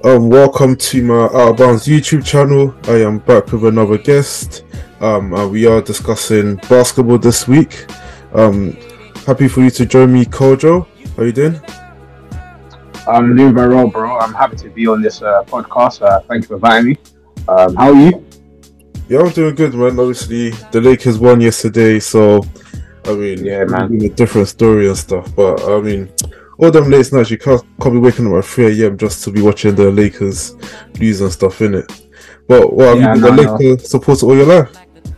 Welcome to my Out of Bounds YouTube channel. I am back with another guest. And we are discussing basketball this week. Happy for you to join me, Kojo. How you doing? I'm doing very well, bro. I'm happy to be on this podcast. Thank you for inviting me. How are you? Yeah, I'm doing good, man. Obviously, the Lakers won yesterday, so Yeah, man. a different story and stuff. But all them late nights, you can't be waking up at 3 a.m. just to be watching the Lakers lose and stuff, innit? But have you been a Lakers supporter all your life?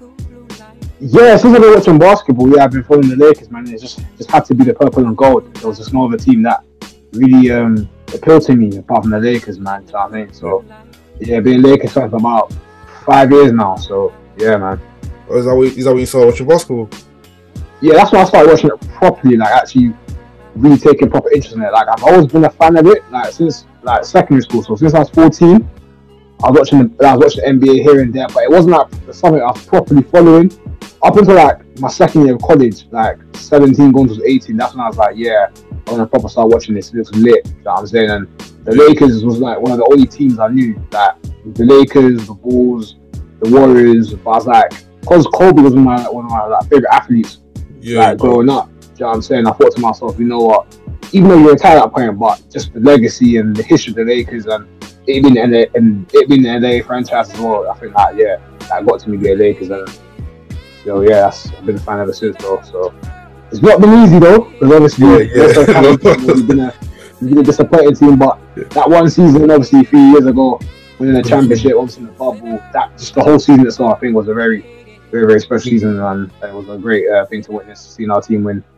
Yeah, since I've been watching basketball, I've been following the Lakers, man. It just had to be the purple and gold. There was just no other team that really appealed to me apart from the Lakers, man. You know what I mean? So, yeah, been Lakers fan for about 5 years now. So, yeah, man. Is that when you started watching basketball? Yeah, that's when I started watching it properly, like actually really taking proper interest in it. Like I've always been a fan of it, like since like secondary school. So since I was 14, I was watching the NBA here and there, but it wasn't like something I was properly following up until like my second year of college, like 17 going to 18. That's when I was like, yeah, I'm gonna proper start watching this. It looks lit. You know what I'm saying? And the Lakers was like one of the only teams I knew. Like the Lakers, the Bulls, the Warriors. But I was like, because Kobe was one of my favorite athletes. Like growing up. You know what I'm saying? I thought to myself, you know what? Even though you're retired at that point, but just the legacy and the history of the Lakers and it being the LA franchise as well, I think that got to me the Lakers. And so I've been a fan ever since, bro. So it's not been easy though, because obviously we've been a disappointing team. But that one season, obviously a few years ago, winning the championship, obviously in the bubble, that just the whole season itself, I think was a very, very, very special season, and it was a great thing to witness, seeing our team win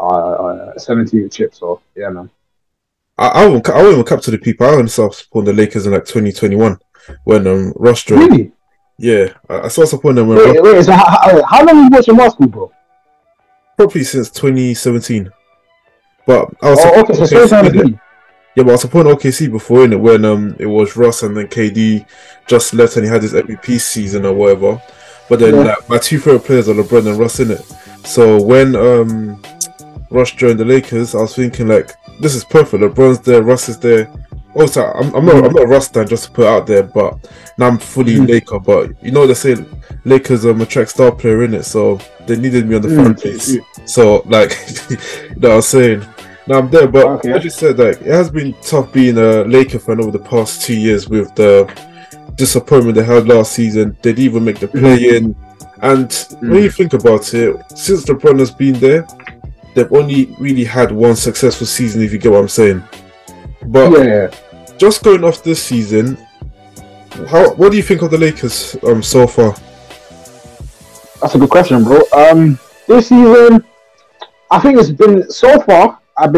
17 chip. So yeah, man. I won't even capture the people. I only started supporting the Lakers in like 2021 when Russ joined. Really? Yeah, I started supporting them when Wait, so how long have you watching basketball, bro? probably since 2017. But I was Okay, so since yeah, but I was supporting OKC before in it when it was Russ and then KD just left and he had his MVP season or whatever. But then like, my two favorite players are LeBron and Russ in it. So when Russ joined the Lakers, I was thinking like, this is perfect. LeBron's there, Russ is there. Also, I'm not a Russ fan, just to put it out there, but now I'm fully Laker. But you know they say Lakers attract star player in it, so they needed me on the fan base. So like, you know what I'm saying. Now I'm there, but I just said like it has been tough being a Laker fan over the past 2 years with the disappointment they had last season. They didn't even make the play-in. And when you think about it, since LeBron has been there, they've only really had one successful season, if you get what I'm saying. But just going off this season, what do you think of the Lakers so far? That's a good question, bro. This season, I think it's been so far.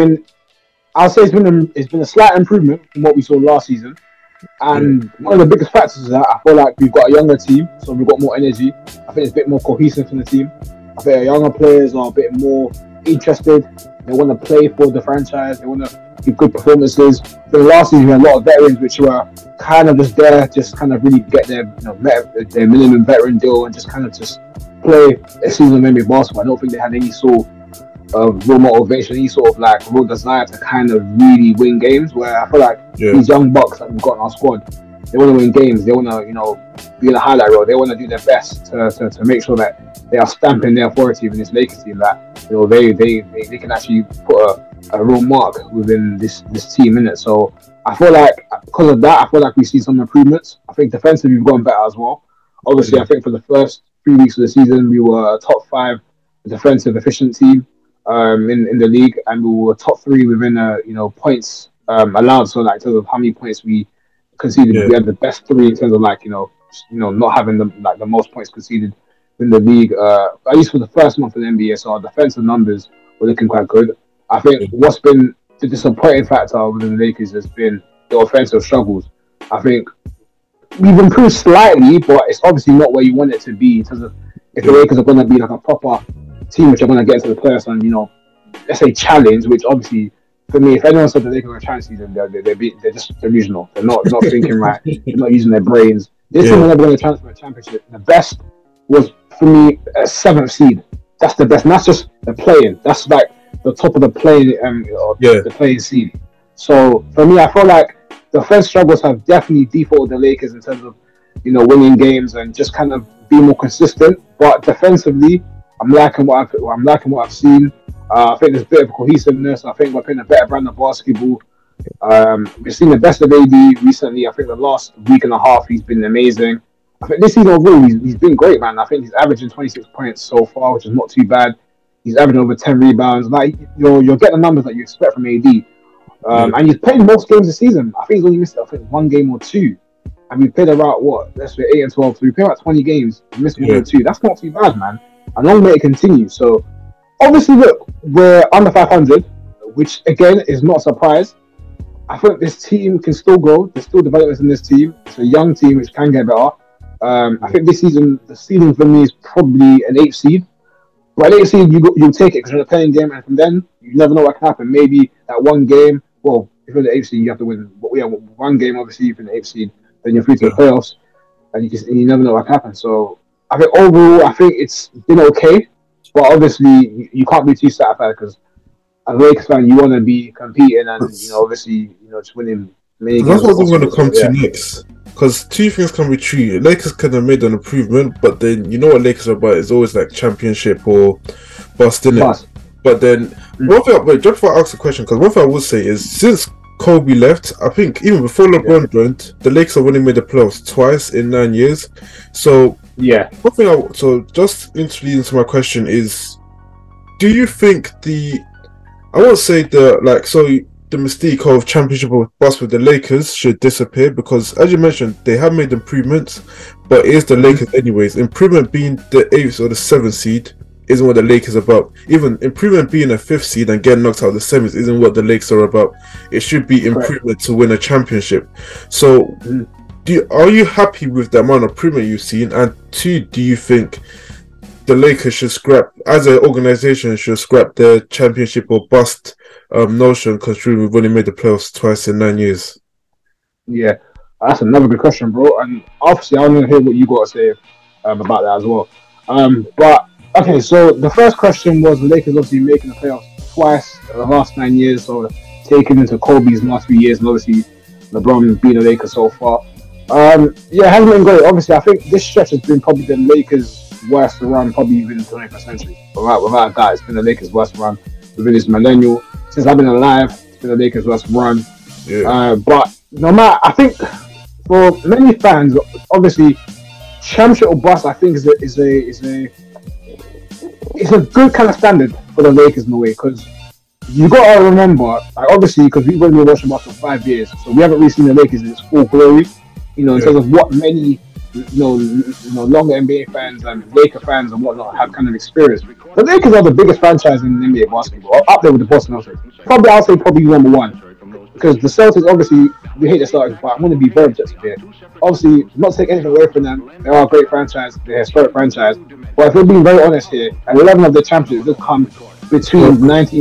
I'll say it's been a slight improvement from what we saw last season. And one of the biggest factors is that I feel like we've got a younger team, so we've got more energy. I think it's a bit more cohesive in the team. I think our younger players are a bit more interested. They want to play for the franchise. They want to give good performances. For the last season, we had a lot of veterans which were kind of just there, just kind of really get their minimum veteran deal and just kind of just play a season of NBA basketball. I don't think they had any sort of real motivation, any sort of like real desire to kind of really win games. Where I feel like these young bucks that we've got in our squad, they want to win games. They want to, be in the highlight reel. They want to do their best to make sure that they are stamping their authority in this Lakers team. That they can actually put a real mark within this team, innit? So I feel like because of that, I feel like we see some improvements. I think defensively we've gotten better as well. Obviously, I think for the first 3 weeks of the season, we were a top 5 defensive efficient team in the league, and we were top 3 within points allowed. So like in terms of how many points we conceded, we had the best 3 in terms of like not having the most points conceded in the league, at least for the first month of the NBA. So our defensive numbers were looking quite good. I think what's been the disappointing factor within the Lakers has been the offensive struggles. I think we've improved slightly, but it's obviously not where you want it to be in terms of if the Lakers are going to be like a proper team which are going to get into the playoffs and let's say challenge, which obviously for me, if anyone said the Lakers are a challenge season, they're just delusional. They're not thinking right. They're not using their brains. This team is never going to chance for a championship. The best was for me a 7th seed. That's the best, and that's just the play-in. That's like the top of the play-in, the play-in seed. So for me, I feel like defense struggles have definitely defaulted the Lakers in terms of, winning games and just kind of being more consistent. But defensively, I'm liking what I've seen. I think there's a bit of cohesiveness. I think we're playing a better brand of basketball. We've seen the best of AD recently. I think the last week and a half he's been amazing. I think this season overall he's been great, man. I think he's averaging 26 points so far, which is not too bad. He's averaging over 10 rebounds. Like you're getting the numbers that you expect from AD. And he's played most games this season. I think he's only missed one game or two. And we played about let's say 8 and 12. So we played about 20 games. We missed one or two. That's not too bad, man. And long may it continue. So obviously, look, we're under 500, which again is not a surprise. I think this team can still grow. There's still developments in this team. It's a young team which can get better. I think this season, the ceiling for me is probably an 8th seed. But an 8th seed, you'll take it because you're in a playing game, and from then, you never know what can happen. Maybe that one game, well, if you're the 8th seed, you have to win. But yeah, one game, obviously, if you're in the 8th seed, then you're free to the playoffs, and you never know what can happen. So I think overall, I think it's been okay. But obviously, you can't be too satisfied because as a Lakers fan, you want to be competing and obviously, just winning many games. That's what we're going to come to next. Because two things can be true. Lakers could have made an improvement, but then you know what Lakers are about? It's always like championship or bust, innit? But then one thing, just before I ask the question, because one thing I would say is since Kobe left, I think even before LeBron joined, the Lakers have only made the playoffs twice in 9 years. So one thing so just leading into my question is, do you think I won't say the mystique of championship of basketball, the Lakers should disappear because, as you mentioned, they have made improvements, but it is the Lakers anyways. Improvement being the 8th or the 7th seed isn't what the Lakers are about. Even improvement being a 5th seed and getting knocked out of the semis isn't what the Lakers are about. It should be improvement to win a championship. So, are you happy with the amount of improvement you've seen? And two, do you think the Lakers should as an organization, should scrap their championship or bust notion, considering we've only made the playoffs twice in 9 years? Yeah, that's another good question, bro. And obviously, I want to hear what you got to say about that as well. But okay, so the first question was the Lakers obviously making the playoffs twice in the last 9 years, so taking into Kobe's last few years, and obviously LeBron being the Lakers so far. It hasn't been great. Obviously, I think this stretch has been probably the Lakers' worst run, probably even in the 21st century. Without a doubt, it's been the Lakers' worst run within this millennial. Since I've been alive, it's been the Lakers' worst run. But no matter, I think for many fans, obviously, championship or bust, I think is a good kind of standard for the Lakers in a way, because you got to remember, obviously, because we've only been watching basketball for 5 years, so we haven't really seen the Lakers in its full glory. In terms of what many longer NBA fans and Laker fans and whatnot have kind of experienced. The Lakers are the biggest franchise in NBA basketball, up there with the Boston Celtics. I'll say number one. Because the Celtics, obviously, we hate the Celtics, but I'm going to be very objective here. Obviously, not take anything away from them. They are a great franchise, they're a historic franchise. But if we're being very honest here, 11 of the championships have come between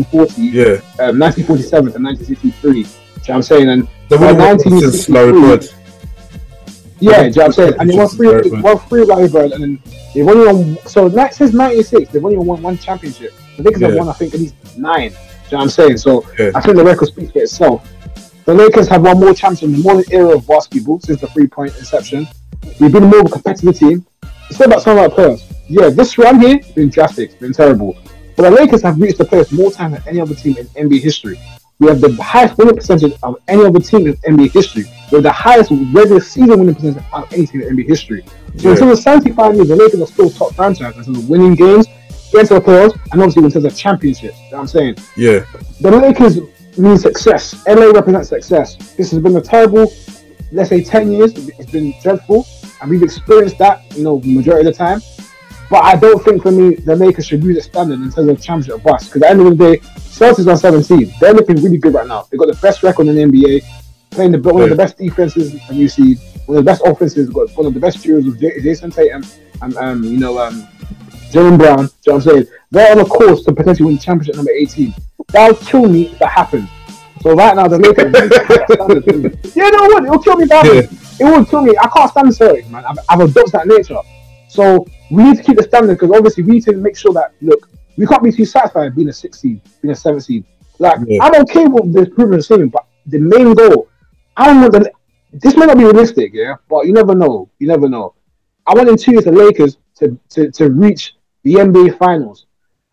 1947 and 1963. You know what I'm saying? And the 1963. Yeah, do you know what I'm saying? And they won three Larry Bird, and then they've only won. So since '96, they've only won one championship. The Lakers have won, I think, at least 9. Do you know what I'm saying? So I think the record speaks for itself. The Lakers have won more championships in the modern era of basketball since the 3-point inception. We've been more of a competitive team. It's not about some of our players. Yeah, this run here has been drastic, it's been terrible. But the Lakers have reached the playoffs more times than any other team in NBA history. We have the highest winning percentage of any other team in NBA history. We have the highest regular season winning percentage of any team in NBA history. So in terms of 75 years, the Lakers are still top franchise in terms of winning games, getting to the playoffs, and obviously in terms of championships. You know what I'm saying? Yeah. The Lakers mean success. LA represents success. This has been a terrible, let's say 10 years. It's been dreadful, and we've experienced that, majority of the time. But I don't think, for me, the Lakers should use a standard in terms of championship or bust. Because at the end of the day, Celtics are 17. They're looking really good right now. They've got the best record in the NBA, playing one of the best defenses, and you see one of the best offenses. Got one of the best duos with Jason Tatum and Jaylen Brown. Do you know what I'm saying? They're on a course to potentially win championship number 18. That'll kill me if that happens. So right now, the Lakers. Yeah, no, it would. It'll kill me badly. It would kill me. I can't stand the Celtics, man. I've adopted that nature. So we need to keep the standard, because obviously we need to make sure that, look, we can't be too satisfied being a 6th seed, being a 7th seed. I'm okay with the improvement of the but the main goal I don't want the. This might not be realistic, yeah, but you never know. You never know. I want in 2 years the Lakers to reach the NBA Finals.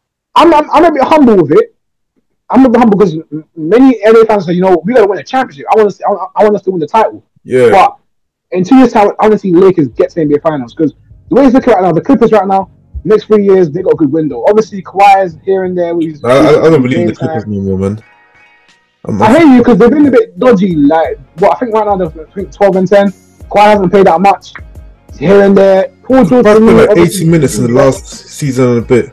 I'm a bit humble with it. I'm a bit humble because many NBA fans say, we gotta win a championship. I want us to win the title. Yeah. But in 2 years' time, I want to see the Lakers get to the NBA Finals because the way it's looking right now, the Clippers right now, next 3 years they got a good window. Obviously, Kawhi's here and there. I don't believe in the Clippers anymore, man. I hate you because they've been a bit dodgy. Like, I think right now they're 12 and 10. Kawhi hasn't played that much. Here and there. Paul George played like 80 minutes in the last season and a bit.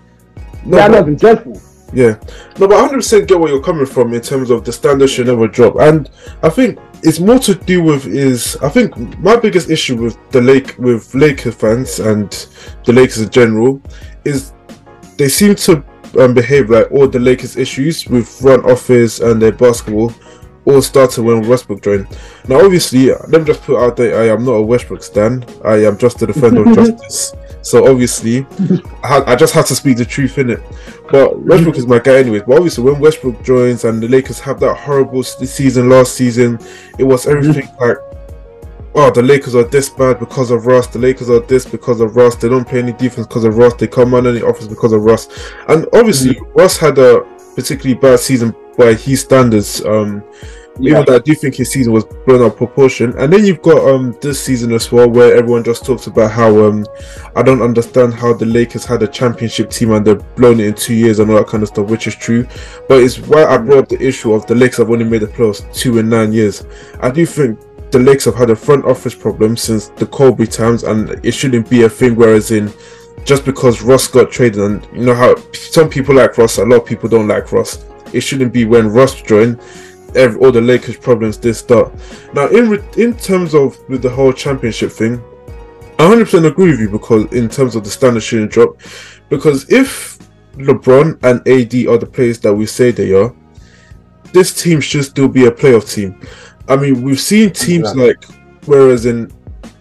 No, yeah, been dreadful. Yeah, no, but 100% get where you're coming from in terms of the standard should never drop, and I think it's more to do with I think my biggest issue with with Lakers fans and the Lakers in general is they seem to behave like all the Lakers issues with front office and their basketball all started when Westbrook joined. Now, obviously, let me just put out there, I am not a Westbrook stan. I am just a defender of justice. So obviously, I just had to speak the truth in it. But Westbrook is my guy anyways. But obviously, when Westbrook joins and the Lakers have that horrible season last season, it was everything like, oh, the Lakers are this bad because of Russ. The Lakers are this because of Russ. They don't play any defense because of Russ. They come on any offense because of Russ. And obviously, Russ had a particularly bad season by his standards. Even though I do think his season was blown out of proportion. And then you've got this season as well, where everyone just talks about how I don't understand how the Lakers had a championship team and they've blown it in 2 years and all that kind of stuff, which is true. But it's why I brought up the issue of the Lakers have only made the playoffs 2 in 9 years. I do think the Lakers have had a front office problem since the Kobe times, and it shouldn't be a thing whereas in just because Russ got traded, and you know how some people like Russ, a lot of people don't like Russ. It shouldn't be when Russ joined, all the Lakers problems did start. Now, in terms of with the whole championship thing, I 100% agree with you because in terms of the standard shouldn't drop. Because if LeBron and AD are the players that we say they are, this team should still be a playoff team. I mean, we've seen teams like, whereas if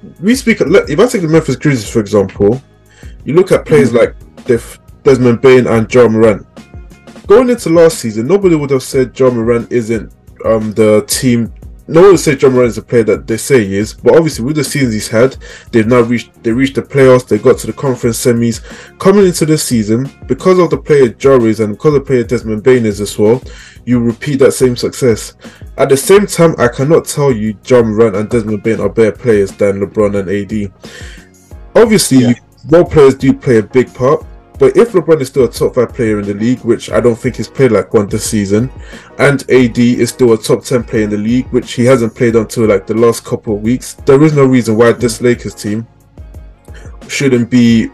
I take the Memphis Grizzlies for example, you look at players like Desmond Bane and Ja Morant. Going into last season, nobody would have said Ja Morant isn't the team. No one would say Ja Morant is the player that they say he is. But obviously, with the seasons he's had, they reached the playoffs. They got to the conference semis. Coming into this season, because of the player Ja is and because of the player Desmond Bane is as well, you repeat that same success. At the same time, I cannot tell you Ja Morant and Desmond Bane are better players than LeBron and AD. Obviously, role players do play a big part. But if LeBron is still a top 5 player in the league, which I don't think he's played like one this season, and AD is still a top 10 player in the league, which he hasn't played until like the last couple of weeks, there is no reason why this Lakers team shouldn't be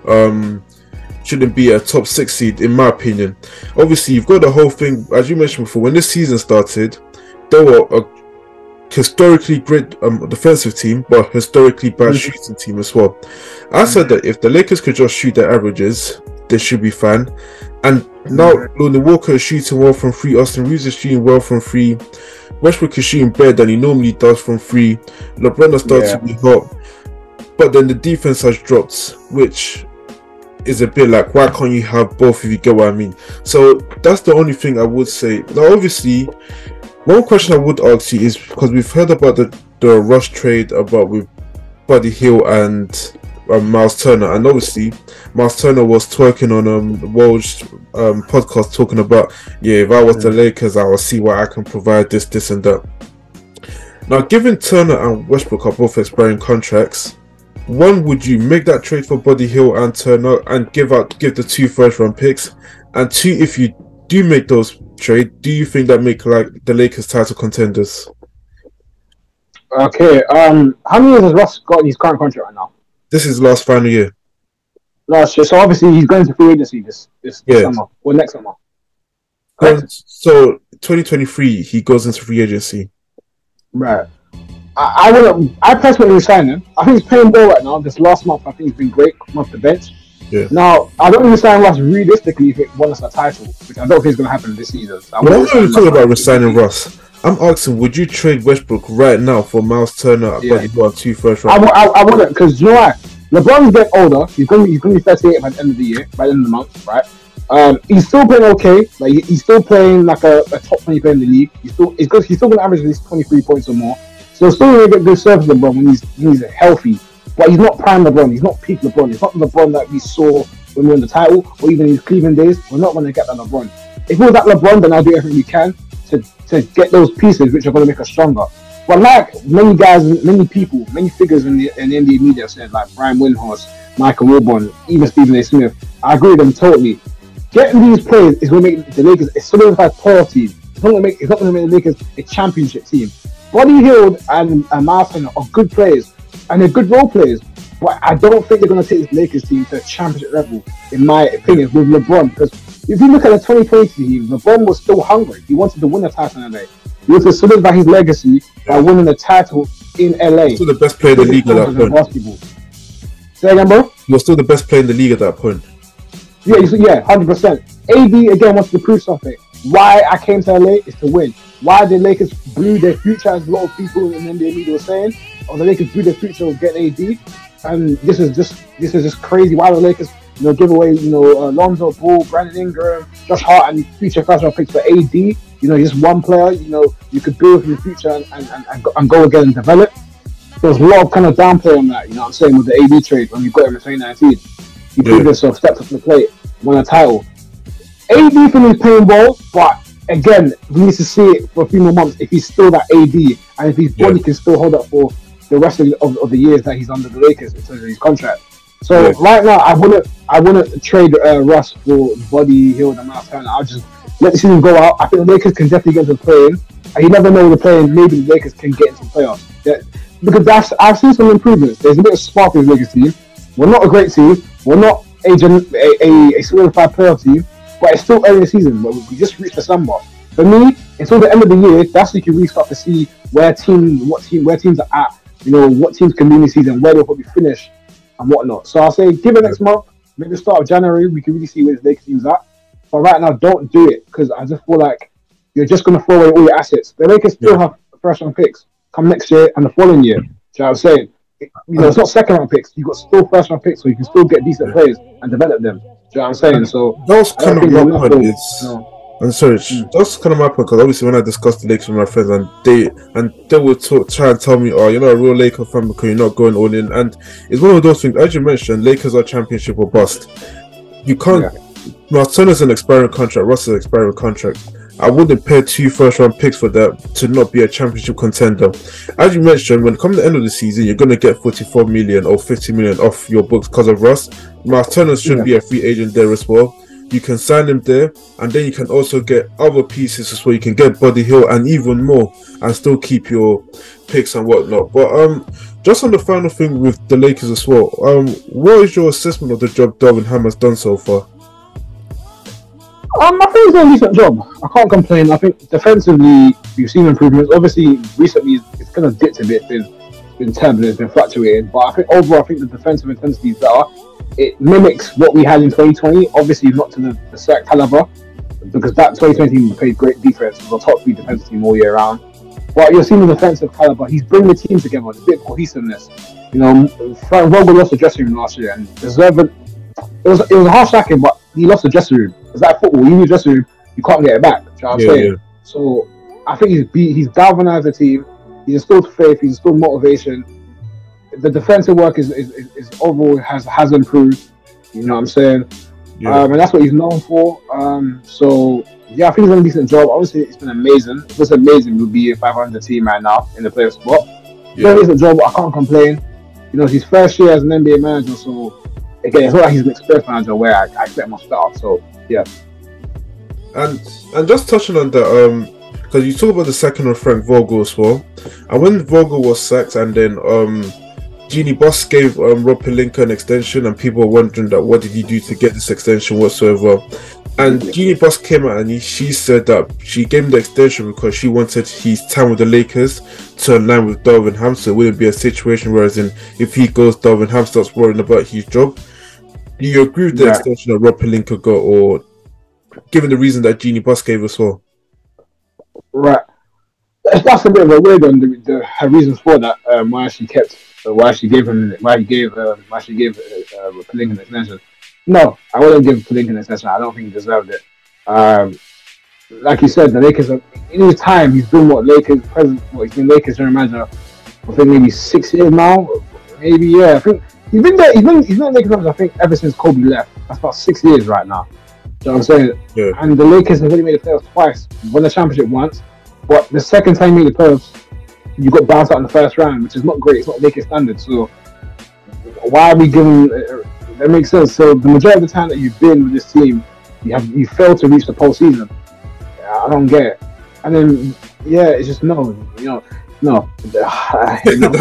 a top 6 seed, in my opinion. Obviously, you've got the whole thing, as you mentioned before, when this season started, they were a historically great defensive team, but historically bad shooting team as well. I said that if the Lakers could just shoot their averages, they should be fine. And now Lonnie Walker is shooting well from 3, Austin Reeves is shooting well from 3, Westbrook is shooting better than he normally does from 3, LeBron has started to be hot, but then the defense has dropped, which is a bit like, why can't you have both, if you get what I mean? So that's the only thing I would say. Now obviously, one question I would ask you is, because we've heard about the Rush trade about with Buddy Hield and Miles Turner, and obviously Miles Turner was twerking on Woj podcast talking about, if I was the Lakers, I will see what I can provide, this and that. Now, given Turner and Westbrook are both expiring contracts, one, would you make that trade for Buddy Hield and Turner and give the 2 first-round picks? And 2, if you do make those trades, do you think that make like the Lakers title contenders? Okay, how many years has Russ got in his current contract right now? This is last final year. Last year, so obviously he's going to free agency this summer or next summer. So 2023, he goes into free agency. Right. I personally sign him. I think he's playing well right now. This last month, I think he's been great coming off the bench. Yeah. Now, I don't understand Russ realistically if it won us a title, which I don't think is going to happen this season. So I'm not even talking about resigning Russ. I'm asking, would you trade Westbrook right now for Miles Turner? But you want 2 first round? I wouldn't, because you know why? LeBron's getting older. He's going to be 38 by the end of the year, by the end of the month, right? He's still playing okay. Like he's still playing like a top 20 player in the league. He's still going to average at least 23 points or more. So still going to get good service LeBron when he's healthy. But he's not prime LeBron. He's not peak LeBron. It's not the LeBron that we saw when we won the title or even in his Cleveland days. We're not going to get that LeBron. If we were that LeBron, then I'll do everything we can to get those pieces which are going to make us stronger. But like many guys, many people, many figures in the NBA media said, like Brian Windhorst, Michael Wilbon, even Stephen A. Smith, I agree with them totally. Getting these players is going to make the Lakers a solidified playoff team. It's not going to make the Lakers a championship team. Buddy Hield and Miles Turner are good players and they're good role players. But I don't think they're going to take this Lakers team to a championship level, in my opinion, with LeBron. Because if you look at the 2020 team, LeBron was still hungry. He wanted to win the title in LA. He wanted to solidify his legacy by winning the title in LA. He's still the best player in the league at that point. Basketball. Say again, bro? You're still the best player in the league at that point. Yeah, 100%. AD again wants to prove something. Why I came to LA is to win. Why the Lakers blew their future, as a lot of people in the NBA media were saying, or the Lakers blew their future of getting AD. And this is just crazy. Why the Lakers, give away, Lonzo Ball, Brandon Ingram, Josh Hart, and future first round picks for AD. Just one player. You could build for the future and go again and develop. There's a lot of kind of downplay on that. I'm saying with the AD trade when we got him in 2019, he proved himself, stepped up to the plate, won a title. AD for me is playing well, but again, we need to see it for a few more months if he's still that AD and if his body can still hold up for the rest of the years that he's under the Lakers in terms of his contract. So right now, I wouldn't trade Russ for Buddy Hield and Miles Turner. I'll just let the season go out. I think the Lakers can definitely get into the play-in. And you never know the play-in. Maybe the Lakers can get into the playoffs. Yeah, because I've seen some improvements. There's a bit of spark in the Lakers team. We're not a great team. We're not a solidified playoff team. But it's still early in the season. But we just reached December. For me, until the end of the year, that's when you can really start to see where teams are at. What teams can be in the season, where they'll probably finish, and whatnot. So I'll say, give it next month, maybe the start of January, we can really see where the Lakers team's at. But right now, don't do it because I just feel like you're just going to throw away all your assets. The Lakers still have first-round picks come next year and the following year. Do you know what I'm saying? It's not second-round picks. You've got still first-round picks, so you can still get decent players and develop them. Do you know what I'm saying? So that was kind of my point. I'm sorry, that's kind of my point because obviously when I discussed the Lakers with my friends and they would try and tell me, oh, you're not a real Laker fan because you're not going all in, and it's one of those things. As you mentioned, Lakers are championship or bust. You can't. Miles Turner's an expiring contract. Russ is an expiring contract. I wouldn't pay 2 first-round picks for that to not be a championship contender. As you mentioned, when it comes to the end of the season, you're going to get 44 million or 50 million off your books because of Russ. Miles Turner should be a free agent there as well. You can sign him there, and then you can also get other pieces as well. You can get Buddy Hield and even more, and still keep your picks and whatnot. But just on the final thing with the Lakers as well, what is your assessment of the job Darvin Ham has done so far? I think he's done a decent job. I can't complain. I think defensively, we've seen improvements. Obviously, recently it's kind of dipped a bit. It's been turbulent, it's been fluctuating. But I think overall, the defensive intensity is better. It mimics what we had in 2020. Obviously, not to the set caliber, because that 2020 team played great defense. It was a top 3 defensive team all year round. But you're seeing the defensive caliber. He's bringing the team together. There's a bit of cohesiveness. Frank Vogel lost the dressing room last year, and deserved. It was a harsh sacking, but he lost the dressing room. It's like football. You lose the dressing room, you can't get it back. Do you know what I'm saying? Yeah. So I think he's galvanized the team. He's instilled faith. He's instilled motivation. The defensive work is overall has improved. You know what I'm saying? Yeah. And that's what he's known for. So yeah, I think he's done a decent job. Obviously, it's been amazing. If it's amazing, we'll be a 500 team right now in the playoff spot. He's done a decent job. I can't complain. It's his first year as an NBA manager, so again, it's not like he's an experienced manager where I expect much better. So yeah. And just touching on that, because you talk about the sacking of Frank Vogel as well, and when Vogel was sacked, and then Jeanie Buss gave Rob Pelinka an extension, and people were wondering that what did he do to get this extension whatsoever. And Jeanie Buss came out and she said that she gave him the extension because she wanted his time with the Lakers to align with Darvin Ham, so it wouldn't be a situation whereas if he goes, Darvin Ham starts worrying about his job. Do you agree with the extension that Rob Pelinka got, or given the reason that Jeanie Buss gave as well? Right. That's a bit of a weird one. Her reasons for that, why she gave Pelinka an extension. No, I wouldn't give Palinka an extension. I don't think he deserved it. Um, like you said, the Lakers. In his time, he's been what Lakers president. Well, he's been Lakers general manager. I think maybe 6 years now. Maybe yeah. I think he's been there. He's been Lakers manager. I think ever since Kobe left. That's about 6 years right now. You know what I'm saying? Yeah. And the Lakers have only made the playoffs twice. Won the championship once, but the second time you made the playoffs, you got bounced out in the first round, which is not great. It's not Lakers standards. So why are we giving? That makes sense. So the majority of the time that you've been with this team, you failed to reach the postseason. I don't get it. And then yeah, it's just no. No. I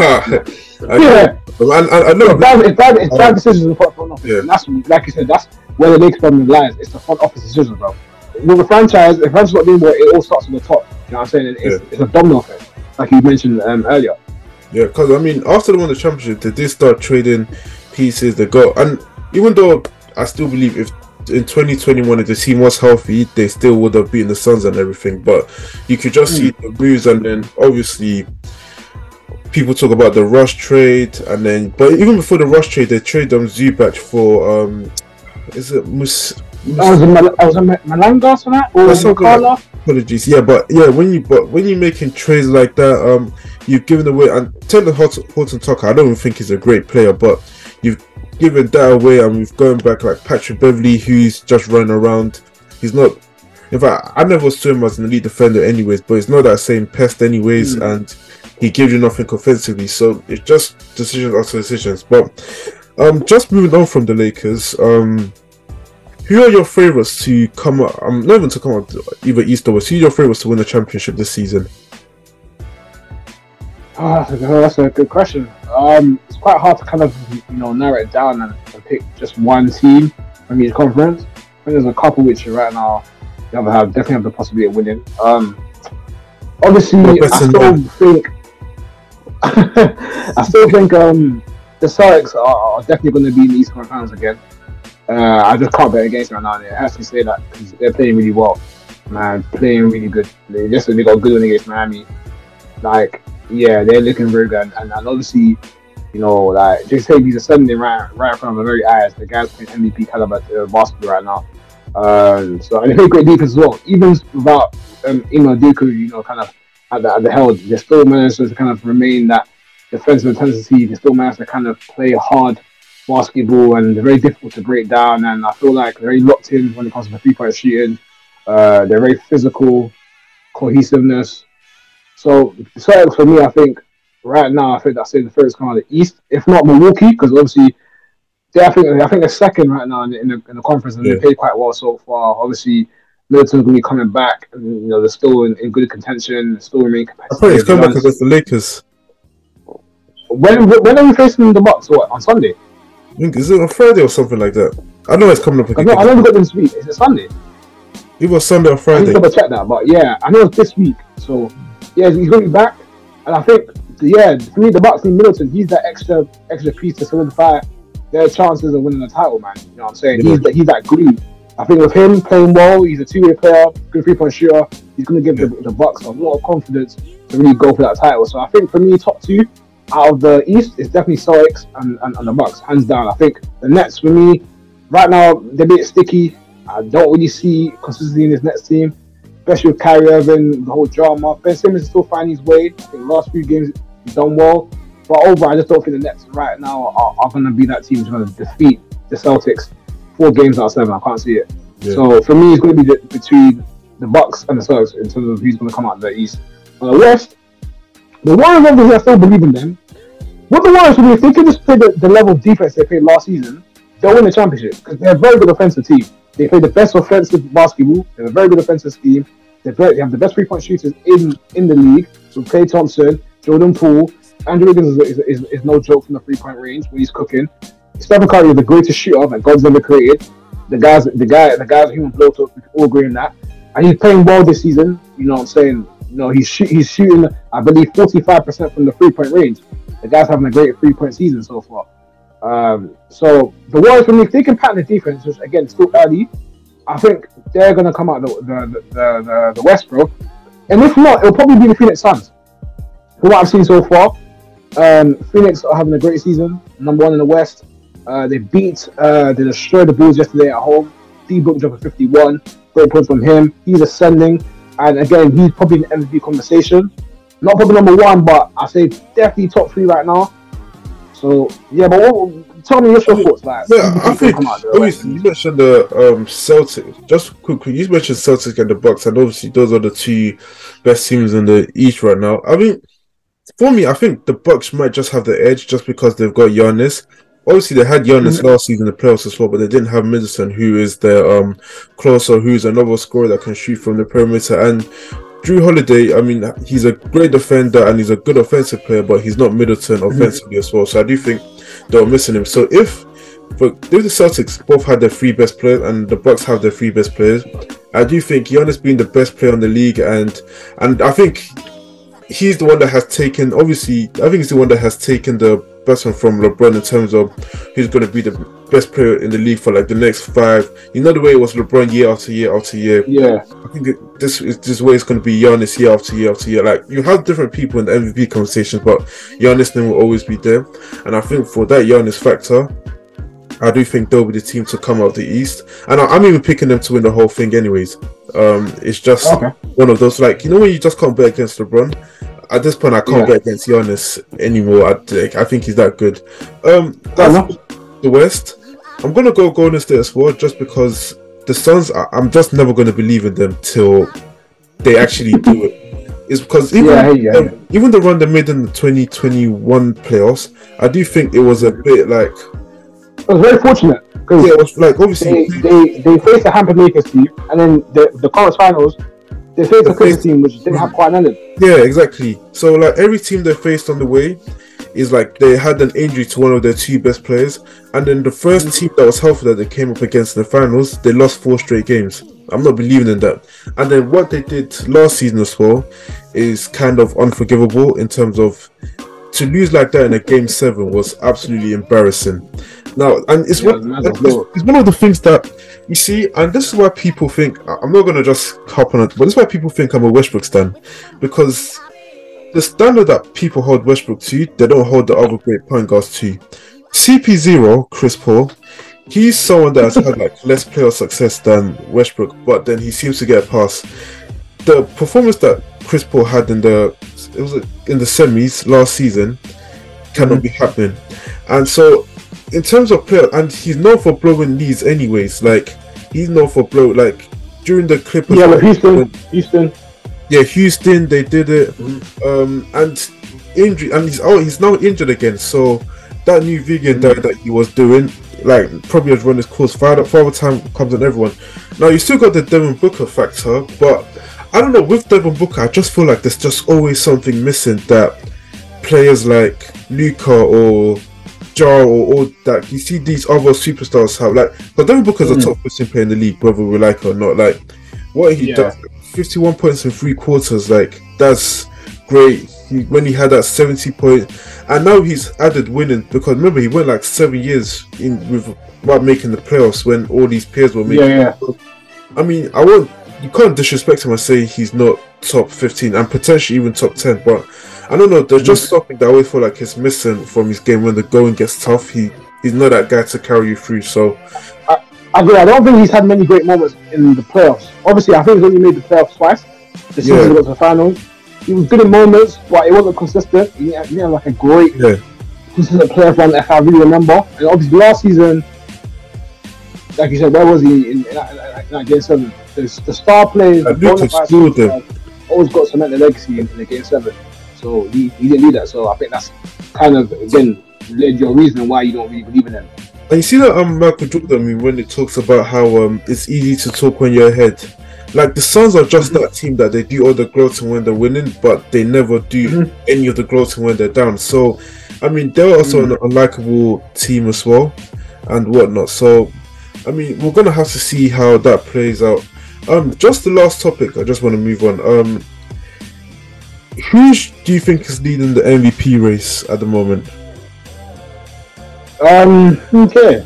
know. It's bad decisions in the front office. Yeah. And that's like you said. That's where the Lakers problem lies. It's the front office decisions, bro. With the franchise not doing well, it all starts from the top. You know what I'm saying? It's a domino effect, like you mentioned earlier. Yeah, because I mean, after they won the championship, they did start trading pieces. They got, and even though I still believe if in 2021 if the team was healthy, they still would have beaten the Suns and everything. But you could just see the moves, and then obviously people talk about the Rush trade, and then but even before the Rush trade, they traded Zubac for is it I was a Malanga for that or Carla? Apologies, yeah, but when you're making trades like that, you've given away, and Taylor Horton Tucker, I don't even think he's a great player, but you've given that away, and we've gone back like Patrick Beverley, who's just running around. He's not. In fact, I never saw him as an elite defender, anyways, but he's not that same pest, anyways, and he gives you nothing offensively. So it's just decisions after decisions. But just moving on from the Lakers, who are your favourites to come up? Not even to come up, either East or West. Who are your favourites to win the championship this season? That's a good question. It's quite hard to kind of narrow it down and pick just one team from each conference. I think there's a couple which right now definitely have the possibility of winning. Obviously, I still think the Celtics are definitely going to be in the Eastern Finals again. I just can't bet against them right now. It has to say that because they're playing really well, man, playing really good. They got a good win against Miami. Like, yeah, they're looking very good, and obviously, like just say he's ascending right in front of our very eyes. The guys playing MVP caliber basketball right now. So and they play great defense as well. Even without Ime Udoka, kind of at the helm, they still managed to kind of remain that defensive intensity. They still managed to kind of play hard basketball, and they're very difficult to break down. And I feel like they're very locked in when it comes to the 3-point shooting. They're very physical, cohesiveness. So for me, I think right now, I'd say the first come out of the East, if not Milwaukee, because obviously, I think they're second right now in the conference, and they played quite well so far. Obviously, Middleton's going to be coming back, and they're still in good contention, still remain competitive. I thought he's coming back against the Lakers. When are we facing the Bucks? What, on Sunday? Is it on Friday or something like that? I know it's coming up again. I never got this week. Is it Sunday? It was Sunday or Friday. I need to double check that, but yeah, I know it's this week. So yeah, he's going to be back, and I think for me, the Bucks need Middleton. He's that extra piece to solidify their chances of winning the title, man. You know what I'm saying? Yeah. He's that glue. I think with him playing well, he's a two-way player, good 3-point shooter. He's going to give the Bucks a lot of confidence to really go for that title. So I think for me, top two out of the East is definitely Celtics and the Bucks, hands down. I think the Nets for me right now they're a bit sticky. I don't really see consistency in this Nets team, especially with Kyrie Irving, the whole drama. Ben Simmons is still finding his way. I think the last few games he's done well, but overall, I just don't think the Nets right now are going to be that team who's going to defeat the Celtics 4 games out of 7. I can't see it. Yeah. So for me, it's going to be between the Bucks and the Celtics in terms of who's going to come out of the East. On the West, the Warriors, obviously, I still believe in them. What the Warriors will do, if they can just play the level of defense they played last season, they'll win the championship because they're a very good offensive team. They play the best offensive basketball. They have a very good offensive scheme. They have the best 3-point shooters in the league. So Klay Thompson, Jordan Poole, Andrew Wiggins is no joke from the 3-point range when he's cooking. Stephen Curry is the greatest shooter that God's ever created. The guys are human blowtorch. We can all agree on that. And he's playing well this season. You know what I'm saying? He's shooting, I believe, 45% from the 3-point range. The guy's having a great 3-point season so far. So the Warriors, for me, if they can pattern the defense, which again still early, I think they're gonna come out the West, bro. And if not, it'll probably be the Phoenix Suns. From what I've seen so far, Phoenix are having a great season, number 1 in the West. They destroyed the Bulls yesterday at home. D-Book dropped a 51. Great points from him. He's ascending. And again, he's probably in the MVP conversation. Not probably number one, but I say definitely top 3 right now. So, yeah, but tell me what's your thoughts. Like, yeah, I think obviously you mentioned the Celtics. Just quickly, you mentioned Celtics and the Bucks, and obviously those are the 2 best teams in the East right now. I mean, for me, I think the Bucks might just have the edge just because they've got Giannis. Obviously, they had Giannis last season in the playoffs as well, but they didn't have Middleton, who is their closer, who's another scorer that can shoot from the perimeter. And Drew Holiday, I mean, he's a great defender and he's a good offensive player, but he's not Middleton offensively as well. So I do think they were missing him. So if the Celtics both had their 3 best players and the Bucks have their 3 best players, I do think Giannis being the best player in the league, and I think he's the one that has taken. Obviously, I think he's the one that has taken the best one from LeBron in terms of who's going to be the best player in the league for like the next 5. You know the way it was LeBron year after year after year. Yeah, I think this way it's going to be Giannis year after year after year. Like you have different people in the MVP conversations, but Giannis name will always be there. And I think for that Giannis factor, I do think they'll be the team to come out of the East. And I'm even picking them to win the whole thing anyways. It's just one of those, like, you know when you just can't bet against LeBron? At this point, I can't bet against Giannis anymore. I think he's that good. The West, I'm going to go Golden State as well, just because the Suns, I'm just never going to believe in them till they actually do it. It's because even the run they made in the 2021 playoffs, I do think it was a bit like... It was very fortunate. Because it was like, obviously... They faced the Hamper Lakers team, and then the conference finals, they faced the Clippers team, which didn't have quite an ending. Yeah, exactly. So, like, every team they faced on the way is like they had an injury to one of their 2 best players. And then the first team that was healthy that they came up against in the finals, they lost 4 straight games. I'm not believing in that. And then what they did last season as well is kind of unforgivable in terms of to lose like that in a game 7 was absolutely embarrassing. Now, and it's one of the things that you see, and this is why people think, I'm not going to just hop on it, but this is why people think I'm a Westbrook stan, because the standard that people hold Westbrook to, they don't hold the other great point guards to. CP0, Chris Paul, he's someone that has had like less playoff success than Westbrook, but then he seems to get a pass. The performance that Chris Paul had in the semis last season cannot be happening, and so in terms of player, and he's known for blowing leads anyways. Like he's known for like during the Clippers. Yeah, like Houston. Yeah, Houston. They did it, and injury, and he's now injured again. So that new vegan diet that he was doing, like probably has run his course. Father time comes on everyone. Now you still got the Devin Booker factor, but I don't know, with Devin Booker, I just feel like there's just always something missing that players like Luka or Ja or that you see these other superstars have. Like, but Devin Booker's a top 15 player in the league, whether we like it or not. Like, what he does, 51 points in 3 quarters, like that's great. When he had that 70 point, and now he's added winning, because remember he went like 7 years without making the playoffs when all these peers were making. I mean, you can't disrespect him and say he's not top 15 and potentially even top 10, but I don't know, there's just something that I always feel like he's missing from his game. When the going gets tough, he's not that guy to carry you through. So I agree. I don't think he's had many great moments in the playoffs. Obviously, I think he's only made the playoffs twice. The season he got to the finals. He was good in moments, but it wasn't consistent. He had like a great consistent player from if I really remember. And obviously last season, like you said, where was he in that game 7? The star players, always got cemented legacy in the game 7. So he didn't do that. So I think that's kind of, again, led your reason why you don't really believe in him. And you see that Michael Jordan, when it talks about how it's easy to talk when you're ahead. Like, the Suns are just that team that they do all the gloating when they're winning, but they never do any of the gloating when they're down. So, I mean, they're also an unlikable team as well and whatnot. So, I mean, we're going to have to see how that plays out. Just the last topic, I just want to move on. Who do you think is leading the MVP race at the moment? Okay.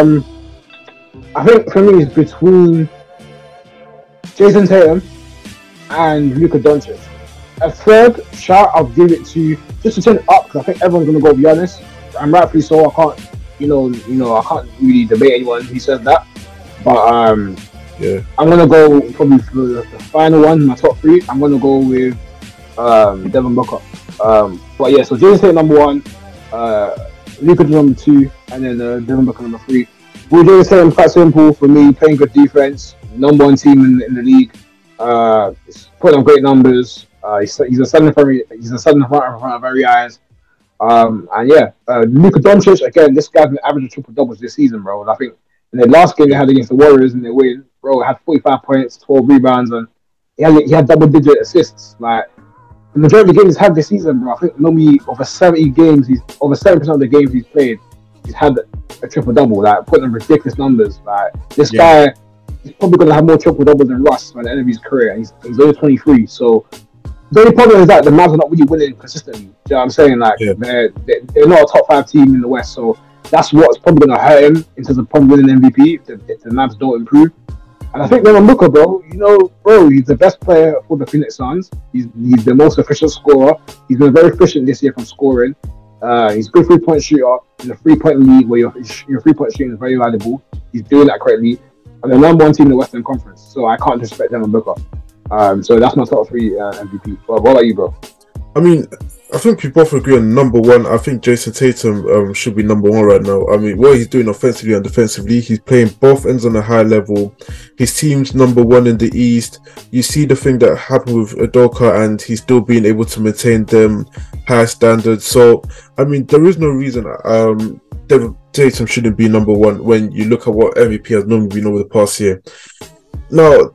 I think for me it's between Jason Tatum and Luka Doncic. A third shot, I'll give it to, just to turn it up, because I think everyone's going to go Giannis, and rightfully so. I can't, I can't really debate anyone who says that. But Yeah. I'm gonna go probably for the final one, my top three. I'm gonna go with Devin Booker. But yeah, so Jason Tate number one, Luka number two, and then Devin Booker number three. Well, Jason Tatum quite simple for me, playing good defense, number one team in the league. He's putting up great numbers. He's a sudden in front of very eyes. And yeah, Luka Doncic again. This guy's been averaging triple doubles this season, bro. And I think in the last game they had against the Warriors and they win, bro, had 45 points, 12 rebounds, and he had double-digit assists. Like the majority of the games he's had this season, bro. I think normally over 70% of the games he's played, he's had a triple double. Like putting up ridiculous numbers. Like this guy, he's probably gonna have more triple doubles than Russ by the end of his career. He's only 23, so. The only problem is that the Mavs are not really winning consistently. Do you know what I'm saying? Like they're not a top 5 team in the West, so that's what's probably going to hurt him in terms of probably winning MVP if the Mavs don't improve. And I think Devin Booker, bro, he's the best player for the Phoenix Suns. He's the most efficient scorer. He's been very efficient this year from scoring. He's a good 3-point shooter in the 3-point league where your 3-point shooting is very valuable. He's doing that correctly. And the number one team in the Western Conference, so I can't disrespect Devin Booker. So that's my top 3 MVP. But what about you, bro? I mean, I think we both agree on number one. I think Jason Tatum should be number one right now. I mean, what he's doing offensively and defensively, he's playing both ends on a high level. His team's number one in the East. You see the thing that happened with Udoka, and he's still being able to maintain them high standards. So, I mean, there is no reason Tatum shouldn't be number one when you look at what MVP has normally been over the past year. Now,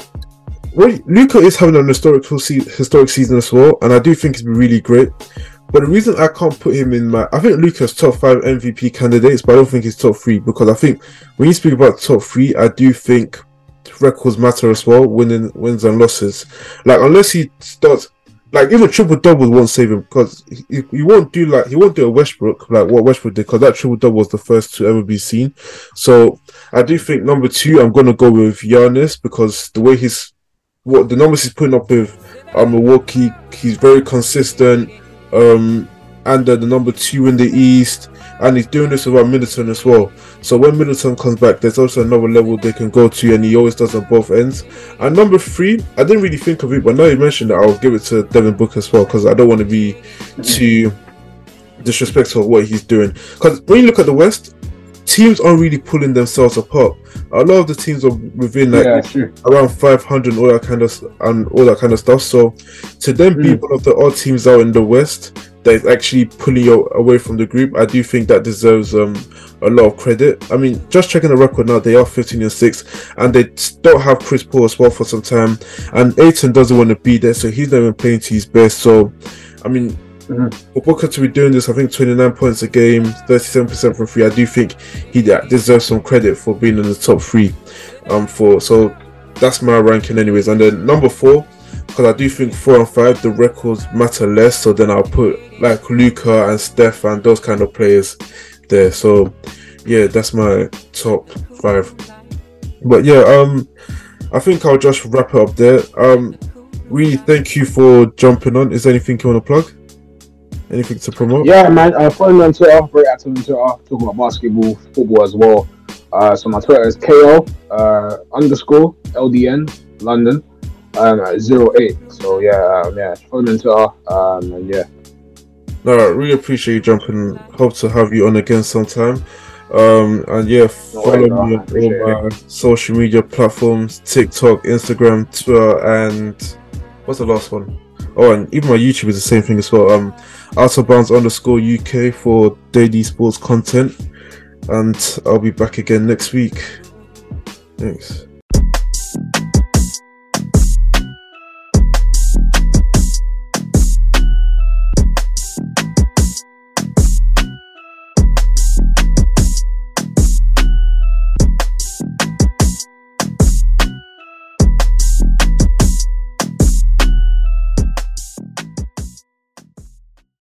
Luka is having an historic season as well, and I do think he's been really great. But the reason I can't put him in I think Luka's top 5 MVP candidates, but I don't think he's top 3, because I think when you speak about top 3, I do think records matter as well, wins and losses. Like unless he starts, like even triple doubles won't save him, because he won't do a Westbrook like what Westbrook did, because that triple double was the first to ever be seen. So I do think number 2, I'm gonna go with Giannis, because the way the numbers he's putting up with Milwaukee, he's very consistent, and the number 2 in the East, and he's doing this without Middleton as well. So when Middleton comes back, there's also another level they can go to, and he always does on both ends. And number 3, I didn't really think of it, but now you mentioned that, I'll give it to Devin Booker as well, because I don't want to be too disrespectful of what he's doing. Because when you look at the West, teams aren't really pulling themselves apart. A lot of the teams are within around 500 and all that kind of stuff. So to them be one of the odd teams out in the West that is actually pulling you away from the group, I do think that deserves a lot of credit. I mean, just checking the record now, they are 15-6, and they don't have Chris Paul as well for some time, and Ayton doesn't want to be there, so he's not even playing to his best. So I mean, for Booker to be doing this, I think 29 points a game, 37% from 3, I do think he deserves some credit for being in the top 3. So that's my ranking anyways. And then number 4, because I do think 4 and 5, the records matter less, so then I'll put like Luka and Steph and those kind of players there. So yeah, that's my top 5. But yeah, I think I'll just wrap it up there. Really thank you for jumping on. Is there anything you want to plug? Anything to promote? Yeah, man. Follow me on Twitter. Very active on Twitter. Talking about basketball, football as well. So my Twitter is KO_LDN London 08. So yeah. Follow me on Twitter. And yeah. No, really appreciate you jumping. Hope to have you on again sometime. And yeah, follow me on all my social media platforms: TikTok, Instagram, Twitter, and what's the last one? Oh, and even my YouTube is the same thing as well. OuterBounds_UK for daily sports content, and I'll be back again next week. Thanks.